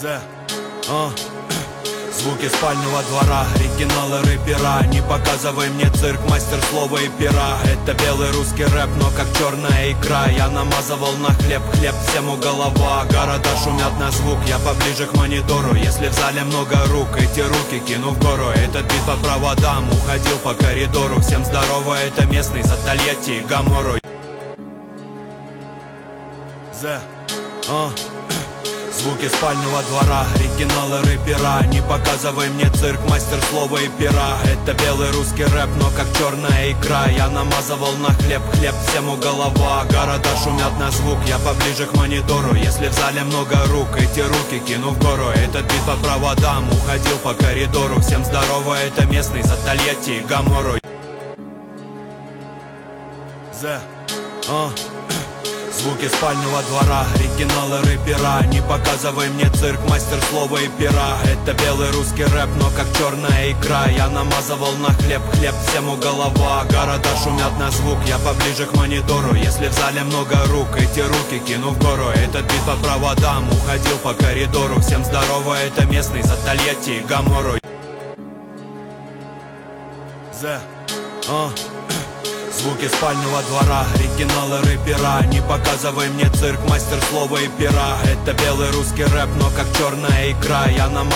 Звуки спального двора, оригиналы рэпера. Не показывай мне цирк, мастер слова и пера. Это белый русский рэп, но как черная икра. Я намазывал на хлеб, хлеб всем у голова. Города шумят на звук, я поближе к монитору. Если в зале много рук, эти руки кину в гору. Этот бит по проводам, уходил по коридору. Всем здорово, это местный за Тольятти и Гамору. Звуки спального двора, оригиналы рэпера. Не показывай мне цирк, мастер слова и пера. Это белый русский рэп, но как черная икра. Я намазывал на хлеб, хлеб всем у голова. Города шумят на звук, я поближе к монитору. Если в зале много рук, эти руки кину в гору. Этот бит по проводам, уходил по коридору. Всем здорово, это местный за Тольятти и Гамору. Звуки спального двора, оригиналы рэпера. Не показывай мне цирк, мастер слова и пера. Это белый русский рэп, но как черная икра. Я намазывал на хлеб, хлеб всем у голова. Города шумят на звук, я поближе к монитору. Если в зале много рук, эти руки кину в гору. Этот бит по проводам, уходил по коридору. Всем здорово, это местный за Тольятти и Гамору. Звуки спального двора, оригиналы рэпера. Не показывай мне цирк, мастер слова и пера. Это белый русский рэп, но как черная икра. Я намазывал